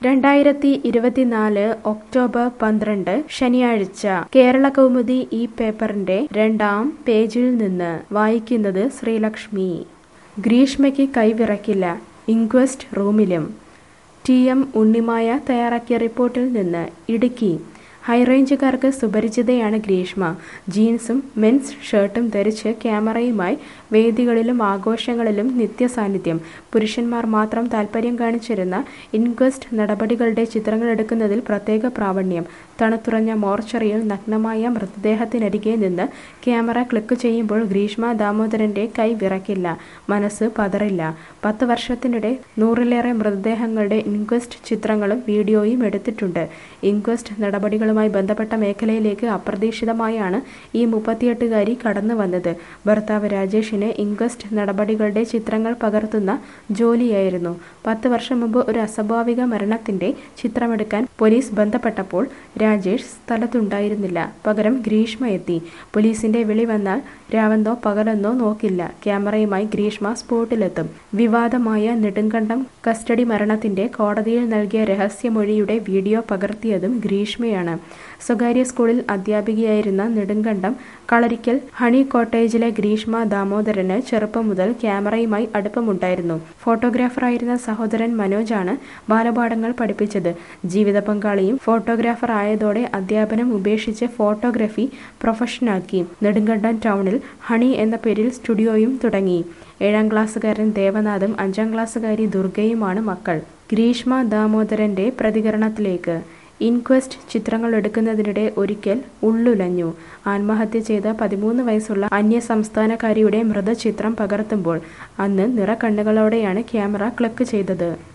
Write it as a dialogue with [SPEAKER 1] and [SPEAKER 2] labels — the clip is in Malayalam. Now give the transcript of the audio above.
[SPEAKER 1] 2024 ഒക്ടോബർ 12 ശനിയാഴ്ച കേരളകൗമുദി ഈ പേപ്പറിന്റെ 2-ാം പേജിൽ നിന്ന് വായിക്കുന്നത് ശ്രീലക്ഷ്മി. ഗ്രീഷ്മയ്ക്ക് കൈവിറക്കില്ല, ഇൻക്വസ്റ്റ് റൂമിലും. ടി.എം. ഉണ്ണിമായ തയ്യാറാക്കിയ റിപ്പോർട്ടിൽ നിന്ന്. ഇടുക്കി. ഹൈറേഞ്ചുകാർക്ക് സുപരിചിതയാണ് ഗ്രീഷ്മ. ജീൻസും മെൻസ് ഷർട്ടും ധരിച്ച് ക്യാമറയുമായി വേദികളിലും ആഘോഷങ്ങളിലും നിത്യസാന്നിധ്യം. പുരുഷന്മാർ മാത്രം താൽപര്യം കാണിച്ചിരുന്ന ഇൻക്വസ്റ്റ് നടപടികളുടെ ചിത്രങ്ങളെടുക്കുന്നതിൽ പ്രത്യേക പ്രാവീണ്യം. തണുത്തുറഞ്ഞ മോർച്ചറിയിൽ നഗ്നമായ മൃതദേഹത്തിനരികെ നിന്ന് ക്യാമറ ക്ലിക്ക് ചെയ്യുമ്പോൾ ഗ്രീഷ്മ ദാമോദരന്റെ കൈ വിറക്കില്ല, മനസ്സ് പതറില്ല. 10 വർഷത്തിനിടെ 100-ലേറെ മൃതദേഹങ്ങളുടെ ഇൻക്വസ്റ്റ് ചിത്രങ്ങളും വീഡിയോയും എടുത്തിട്ടുണ്ട്. ഇൻക്വസ്റ്റ് നടപടികളുമായി ബന്ധപ്പെട്ട മേഖലയിലേക്ക് അപ്രതീക്ഷിതമായാണ് ഈ 38-കാരി കടന്നു വന്നത്. ഭർത്താവ് രാജേഷിന് ഇൻക്വസ്റ്റ് നടപടികളുടെ ചിത്രങ്ങൾ പകർത്തുന്ന ജോലിയായിരുന്നു. 10 വർഷം മുമ്പ് ഒരു അസ്വാഭാവിക മരണത്തിന്റെ ചിത്രമെടുക്കാൻ പോലീസ് ബന്ധപ്പെട്ടപ്പോൾ രാജേഷ് സ്ഥലത്തുണ്ടായിരുന്നില്ല. പകരം ഗ്രീഷ്മ എത്തി. പോലീസിന്റെ വിളി വന്നാൽ രാവെന്നോ പകലെന്നോ നോക്കില്ല, ക്യാമറയുമായി ഗ്രീഷ്മ സ്പോട്ടിലെത്തും. വിവാദമായ നെടുങ്കണ്ടം കസ്റ്റഡി മരണത്തിന്റെ കോടതിയിൽ നൽകിയ രഹസ്യമൊഴിയുടെ വീഡിയോ പകർത്തിയതും ഗ്രീഷ്മയാണ്. സ്വകാര്യ സ്കൂളിൽ അധ്യാപികയായിരുന്ന നെടുങ്കണ്ടം കളരിക്കൽ ഹണി കോട്ടേജിലെ ഗ്രീഷ്മ ദാമോദരന് ചെറുപ്പം മുതൽ ക്യാമറയുമായി അടുപ്പമുണ്ടായിരുന്നു. ഫോട്ടോഗ്രാഫറായിരുന്ന സഹോദരൻ മനോജാണ് ബാലപാഠങ്ങൾ പഠിപ്പിച്ചത്. ജീവിത പങ്കാളിയും ഫോട്ടോഗ്രാഫർ ആയതോടെ അധ്യാപനം ഉപേക്ഷിച്ച് ഫോട്ടോഗ്രഫി പ്രൊഫഷനാക്കി. നെടുങ്കണ്ടം ടൗണിൽ ഹണി എന്ന പേരിൽ സ്റ്റുഡിയോയും തുടങ്ങി. 7-ാം ക്ലാസ്സുകാരൻ ദേവനാഥും 5-ാം ക്ലാസ്സുകാരി ദുർഗയുമാണ് മക്കൾ. ഗ്രീഷ്മ ദാമോദരന്റെ പ്രതികരണത്തിലേക്ക്. ഇൻക്വസ്റ്റ് ചിത്രങ്ങൾ എടുക്കുന്നതിനിടെ ഒരിക്കൽ ഉള്ളുലഞ്ഞു. ആത്മഹത്യ ചെയ്ത 13 വയസ്സുള്ള അന്യസംസ്ഥാനക്കാരിയുടെ മൃതചിത്രം പകർത്തുമ്പോൾ അന്ന് നിറകണ്ണുകളോടെയാണ് ക്യാമറ ക്ലിക്ക് ചെയ്തത്.